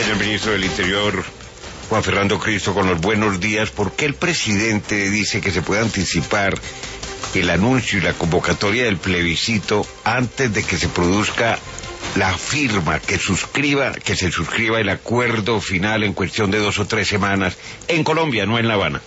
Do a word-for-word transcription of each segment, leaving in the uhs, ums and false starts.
Señor Ministro del Interior, Juan Fernando Cristo, con los buenos días. ¿Por qué el presidente dice que se puede anticipar el anuncio y la convocatoria del plebiscito antes de que se produzca la firma, que suscriba, que se suscriba el acuerdo final en cuestión de dos o tres semanas en Colombia, no en La Habana?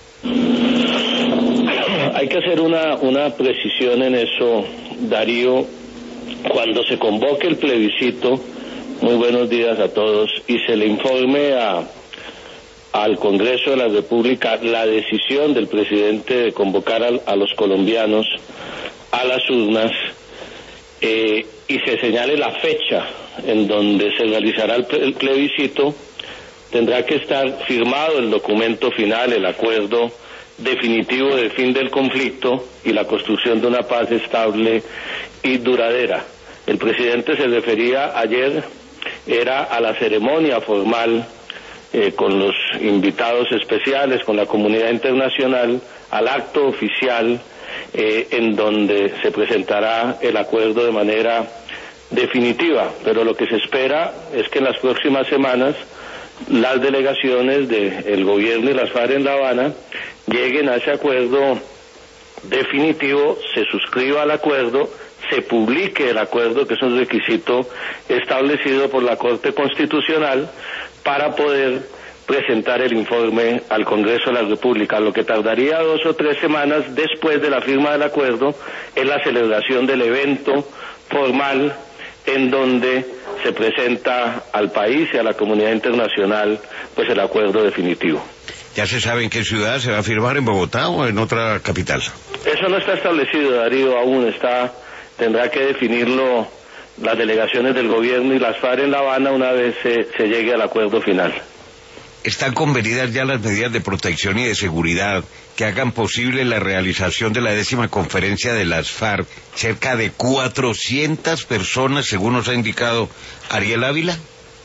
Hay que hacer una, una precisión en eso, Darío. Cuando se convoque el plebiscito, muy buenos días a todos, y se le informe a, al Congreso de la República la decisión del presidente de convocar a, a los colombianos a las urnas, eh, y se señale la fecha en donde se realizará el, el plebiscito, tendrá que estar firmado el documento final, el acuerdo definitivo de fin del conflicto y la construcción de una paz estable y duradera. El presidente se refería ayer, era a la ceremonia formal eh, con los invitados especiales, con la comunidad internacional, al acto oficial eh, en donde se presentará el acuerdo de manera definitiva. Pero lo que se espera es que en las próximas semanas las delegaciones del gobierno y las FARC en La Habana lleguen a ese acuerdo definitivo, se suscriba al acuerdo, se publique el acuerdo, que es un requisito establecido por la Corte Constitucional, para poder presentar el informe al Congreso de la República. Lo que tardaría dos o tres semanas después de la firma del acuerdo es la celebración del evento formal en donde se presenta al país y a la comunidad internacional pues el acuerdo definitivo. ¿Ya se sabe en qué ciudad se va a firmar, en Bogotá o en otra capital? Eso no está establecido, Darío, aún está, tendrá que definirlo las delegaciones del gobierno y las FARC en La Habana una vez se, se llegue al acuerdo final. ¿Están convenidas ya las medidas de protección y de seguridad que hagan posible la realización de la décima conferencia de las FARC? Cerca de cuatrocientas personas, según nos ha indicado Ariel Ávila.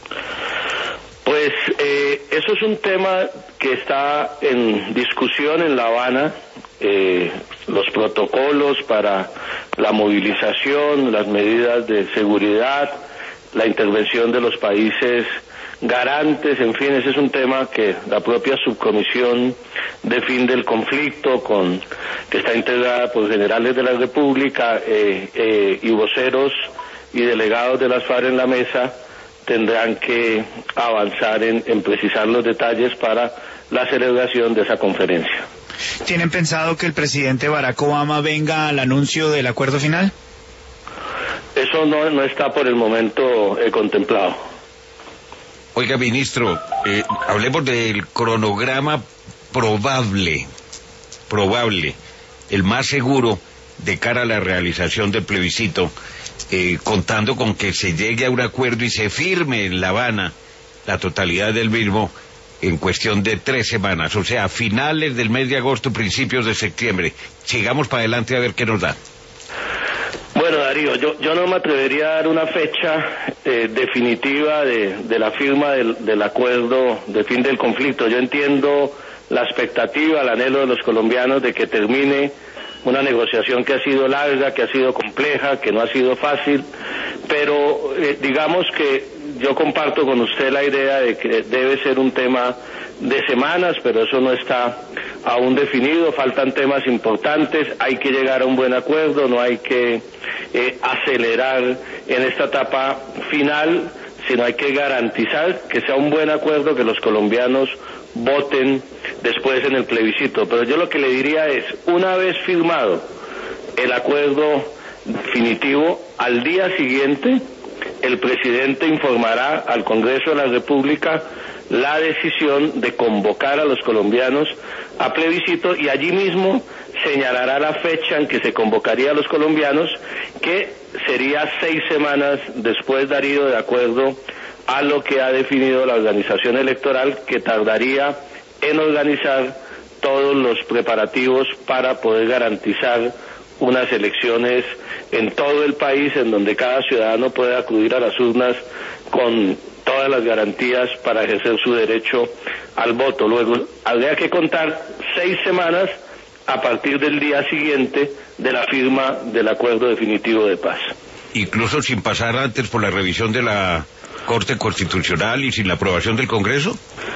Pues eh, eso es un tema que está en discusión en La Habana, eh, los protocolos para la movilización, las medidas de seguridad, la intervención de los países garantes, en fin, ese es un tema que la propia subcomisión de fin del conflicto, con que está integrada por generales de la República eh, eh, y voceros y delegados de las FARC en la mesa, tendrán que avanzar en, en precisar los detalles para la celebración de esa conferencia. ¿Tienen pensado que el presidente Barack Obama venga al anuncio del acuerdo final? Eso no, no está por el momento eh, contemplado. Oiga, ministro, eh, hablemos del cronograma probable, probable, el más seguro de cara a la realización del plebiscito, eh, contando con que se llegue a un acuerdo y se firme en La Habana la totalidad del mismo en cuestión de tres semanas, o sea, a finales del mes de agosto, principios de septiembre. Sigamos para adelante a ver qué nos da. Bueno, Darío, yo, yo no me atrevería a dar una fecha eh, definitiva de, de la firma del, del acuerdo de fin del conflicto. Yo entiendo la expectativa, el anhelo de los colombianos de que termine una negociación que ha sido larga, que ha sido compleja, que no ha sido fácil, pero eh, digamos que yo comparto con usted la idea de que debe ser un tema de semanas, pero eso no está aún definido, faltan temas importantes, hay que llegar a un buen acuerdo, no hay que eh, acelerar en esta etapa final, sino hay que garantizar que sea un buen acuerdo, que los colombianos voten después en el plebiscito. Pero yo lo que le diría es, una vez firmado el acuerdo definitivo, al día siguiente el presidente informará al Congreso de la República la decisión de convocar a los colombianos a plebiscito, y allí mismo señalará la fecha en que se convocaría a los colombianos, que sería seis semanas después, Darío, de acuerdo a lo que ha definido la organización electoral, que tardaría en organizar todos los preparativos para poder garantizar unas elecciones en todo el país, en donde cada ciudadano pueda acudir a las urnas con todas las garantías para ejercer su derecho al voto. Luego habría que contar seis semanas a partir del día siguiente de la firma del acuerdo definitivo de paz. Incluso sin pasar antes por la revisión de la Corte Constitucional y sin la aprobación del Congreso?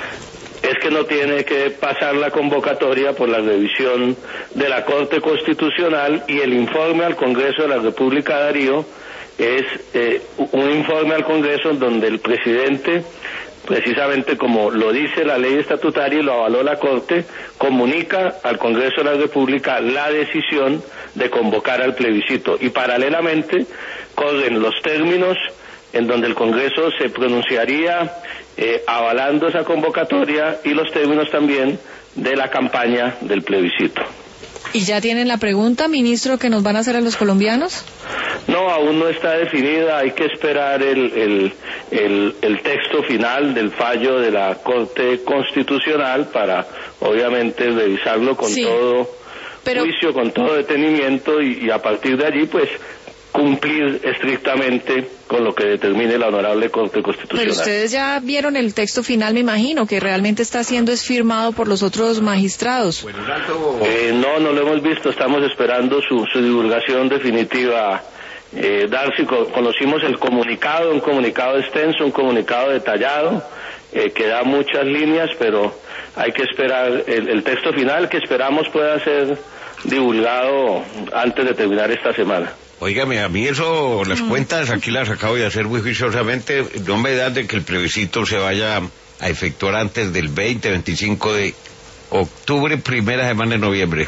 Es que no tiene que pasar la convocatoria por la revisión de la Corte Constitucional, y el informe al Congreso de la República, Darío, es eh, un informe al Congreso en donde el presidente, precisamente como lo dice la ley estatutaria y lo avaló la Corte, comunica al Congreso de la República la decisión de convocar al plebiscito, y paralelamente corren los términos en donde el Congreso se pronunciaría eh, avalando esa convocatoria, y los términos también de la campaña del plebiscito. ¿Y ya tienen la pregunta, ministro, que nos van a hacer a los colombianos? No, aún no está definida, hay que esperar el, el, el, el texto final del fallo de la Corte Constitucional para, obviamente, revisarlo con sí, todo pero... juicio, con todo detenimiento, y, y a partir de allí, pues, cumplir estrictamente con lo que determine la honorable Corte Constitucional. Pero ustedes ya vieron el texto final, me imagino, que realmente está siendo es firmado por los otros magistrados. Eh, no, no lo hemos visto, estamos esperando su, su divulgación definitiva. Eh, Darcy, conocimos el comunicado, un comunicado extenso, un comunicado detallado, eh, que da muchas líneas, pero hay que esperar el, el texto final, que esperamos pueda ser divulgado antes de terminar esta semana. Óigame, a mí eso, las mm. cuentas aquí las acabo de hacer muy juiciosamente, no me da de que el plebiscito se vaya a efectuar antes del veinte, veinticinco de octubre, primera semana de noviembre.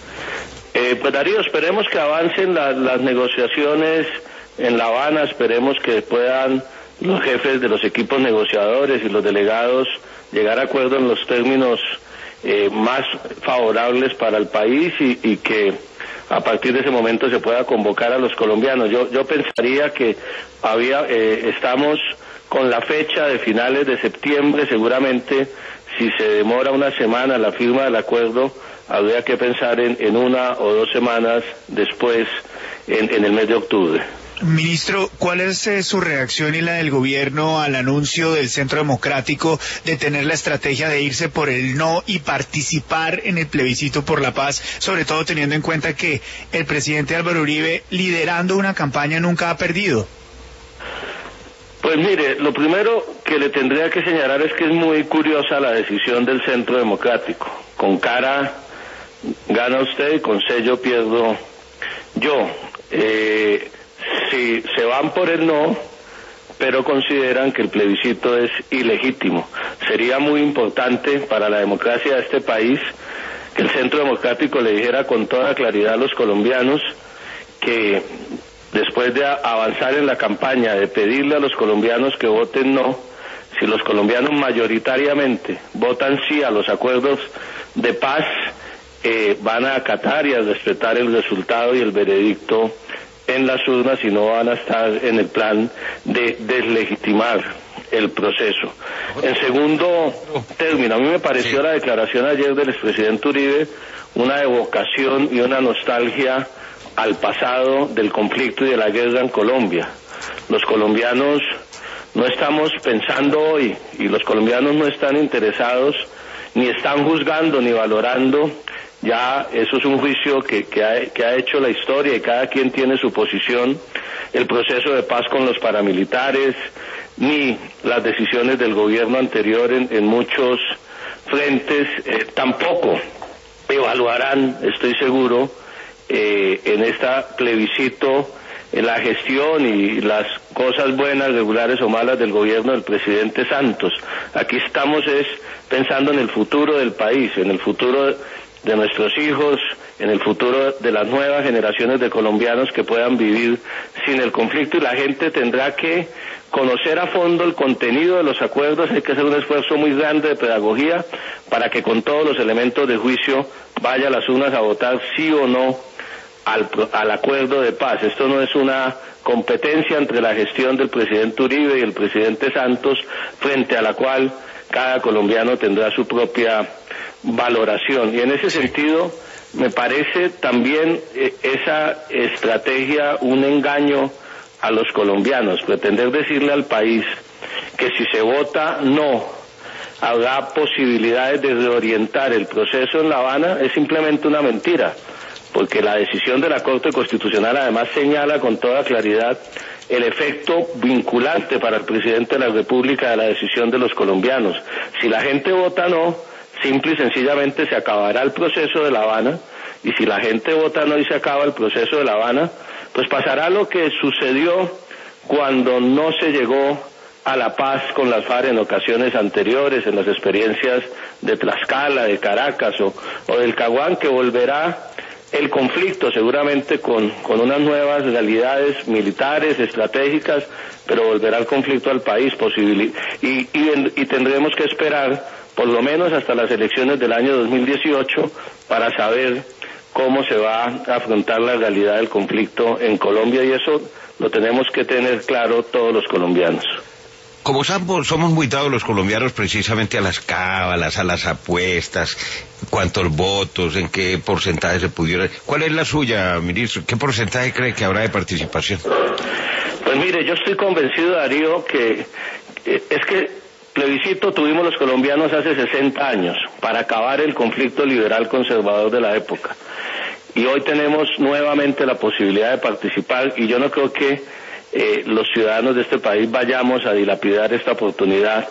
Eh, pues Darío, esperemos que avancen la, las negociaciones en La Habana, esperemos que puedan los jefes de los equipos negociadores y los delegados llegar a acuerdo en los términos eh, más favorables para el país, y, y que a partir de ese momento se pueda convocar a los colombianos. Yo yo pensaría que había eh, estamos con la fecha de finales de septiembre, seguramente si se demora una semana la firma del acuerdo, habría que pensar en, en una o dos semanas después, en, en el mes de octubre. Ministro, ¿cuál es eh, su reacción y la del gobierno al anuncio del Centro Democrático de tener la estrategia de irse por el no y participar en el plebiscito por la paz, sobre todo teniendo en cuenta que el presidente Álvaro Uribe, liderando una campaña, nunca ha perdido? Pues mire, lo primero que le tendría que señalar es que es muy curiosa la decisión del Centro Democrático. Con cara gana usted y con sello pierdo yo. Eh... Si se van por el no, pero consideran que el plebiscito es ilegítimo. Sería muy importante para la democracia de este país que el Centro Democrático le dijera con toda claridad a los colombianos que después de avanzar en la campaña, de pedirle a los colombianos que voten no, si los colombianos mayoritariamente votan sí a los acuerdos de paz, eh, van a acatar y a respetar el resultado y el veredicto en las urnas, y no van a estar en el plan de deslegitimar el proceso. En segundo término, a mí me pareció la declaración ayer del expresidente Uribe una evocación y una nostalgia al pasado del conflicto y de la guerra en Colombia. Los colombianos no estamos pensando hoy, y los colombianos no están interesados, ni están juzgando, ni valorando. Ya eso es un juicio que, que, ha, que ha hecho la historia, y cada quien tiene su posición, el proceso de paz con los paramilitares, ni las decisiones del gobierno anterior en, en muchos frentes, eh, tampoco evaluarán, estoy seguro, eh, en este plebiscito, en la gestión y las cosas buenas, regulares o malas del gobierno del presidente Santos. Aquí estamos es pensando en el futuro del país, en el futuro de nuestros hijos, en el futuro de las nuevas generaciones de colombianos que puedan vivir sin el conflicto, y la gente tendrá que conocer a fondo el contenido de los acuerdos. Hay que hacer un esfuerzo muy grande de pedagogía para que con todos los elementos de juicio vaya a las urnas a votar sí o no al, al acuerdo de paz. Esto no es una competencia entre la gestión del presidente Uribe y el presidente Santos, frente a la cual cada colombiano tendrá su propia valoración. Y en ese sentido me parece también eh, esa estrategia un engaño a los colombianos, pretender decirle al país que si se vota no habrá posibilidades de reorientar el proceso en La Habana, es simplemente una mentira, porque la decisión de la Corte Constitucional además señala con toda claridad el efecto vinculante para el presidente de la República de la decisión de los colombianos. Si la gente vota no, simple y sencillamente se acabará el proceso de La Habana, y si la gente vota no y se acaba el proceso de La Habana, pues pasará lo que sucedió cuando no se llegó a la paz con las FARC en ocasiones anteriores, en las experiencias de Tlaxcala, de Caracas o, o del Caguán, que volverá el conflicto seguramente con, con unas nuevas realidades militares, estratégicas, pero volverá el conflicto al país posible, y, y, y tendremos que esperar por lo menos hasta las elecciones del año dos mil dieciocho para saber cómo se va a afrontar la realidad del conflicto en Colombia, y eso lo tenemos que tener claro todos los colombianos. Como somos, somos muy dados los colombianos precisamente a las cábalas, a las apuestas, cuántos votos, en qué porcentaje se pudiera... ¿Cuál es la suya, ministro? ¿Qué porcentaje cree que habrá de participación? Pues mire, yo estoy convencido, Darío, que eh, es que plebiscito tuvimos los colombianos hace sesenta años para acabar el conflicto liberal conservador de la época. Y hoy tenemos nuevamente la posibilidad de participar, y yo no creo que Eh, los ciudadanos de este país vayamos a dilapidar esta oportunidad,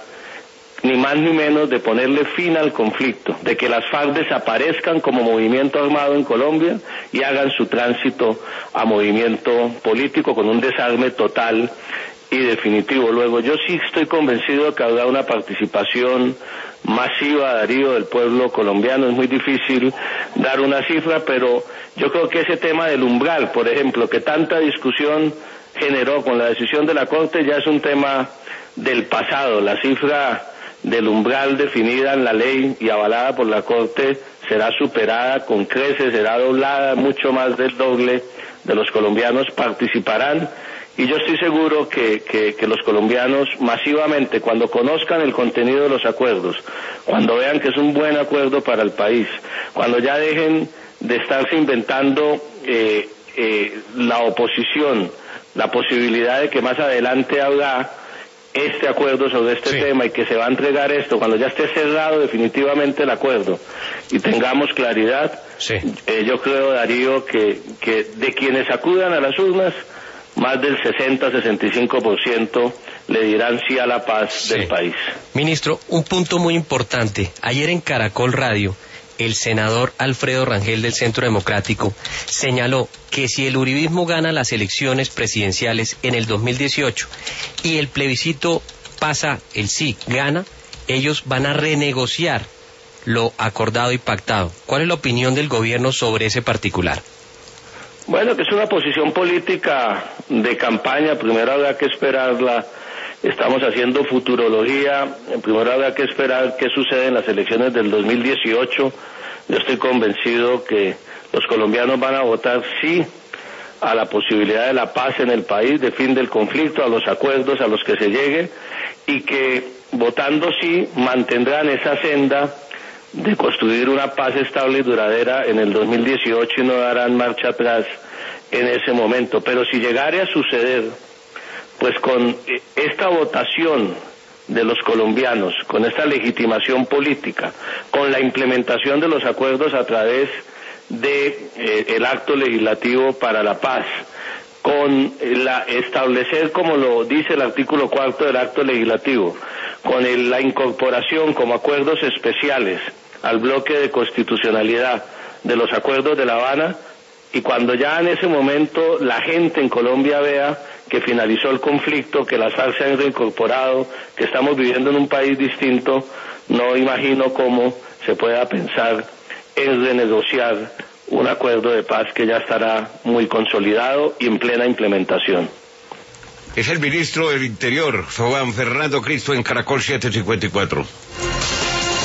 ni más ni menos de ponerle fin al conflicto, de que las FARC desaparezcan como movimiento armado en Colombia y hagan su tránsito a movimiento político con un desarme total y definitivo. Luego, yo sí estoy convencido de que habrá una participación masiva, Darío, del pueblo colombiano. Es muy difícil dar una cifra, pero yo creo que ese tema del umbral, por ejemplo, que tanta discusión generó con la decisión de la Corte, ya es un tema del pasado. La cifra del umbral definida en la ley y avalada por la Corte será superada con creces, será doblada, mucho más del doble de los colombianos participarán, y yo estoy seguro que, que, que los colombianos masivamente, cuando conozcan el contenido de los acuerdos, cuando vean que es un buen acuerdo para el país, cuando ya dejen de estarse inventando eh, eh, la oposición, la posibilidad de que más adelante habrá este acuerdo sobre este sí. tema y que se va a entregar esto, cuando ya esté cerrado definitivamente el acuerdo y tengamos claridad, sí. eh, yo creo, Darío, que, que de quienes acudan a las urnas, más del sesenta a sesenta y cinco por ciento le dirán sí a la paz sí. del país. Ministro, un punto muy importante. Ayer en Caracol Radio, el senador Alfredo Rangel del Centro Democrático señaló que si el uribismo gana las elecciones presidenciales en el dos mil dieciocho y el plebiscito pasa, el sí gana, ellos van a renegociar lo acordado y pactado. ¿Cuál es la opinión del gobierno sobre ese particular? Bueno, que es una posición política de campaña. Primero habrá que esperarla. Estamos haciendo futurología. Primero habrá que esperar qué sucede en las elecciones del dos mil dieciocho. Yo estoy convencido que los colombianos van a votar sí a la posibilidad de la paz en el país, de fin del conflicto, a los acuerdos a los que se llegue, y que votando sí mantendrán esa senda de construir una paz estable y duradera en el dos mil dieciocho y no darán marcha atrás en ese momento. Pero si llegare a suceder, pues con esta votación de los colombianos, con esta legitimación política, con la implementación de los acuerdos a través de eh, el acto legislativo para la paz, con la establecer, como lo dice el artículo cuarto del acto legislativo, con el, la incorporación como acuerdos especiales al bloque de constitucionalidad de los acuerdos de La Habana, y cuando ya en ese momento la gente en Colombia vea que finalizó el conflicto, que las FARC se han reincorporado, que estamos viviendo en un país distinto, no imagino cómo se pueda pensar en renegociar un acuerdo de paz que ya estará muy consolidado y en plena implementación. Es el ministro del Interior, Juan Fernando Cristo, en Caracol siete cincuenta y cuatro.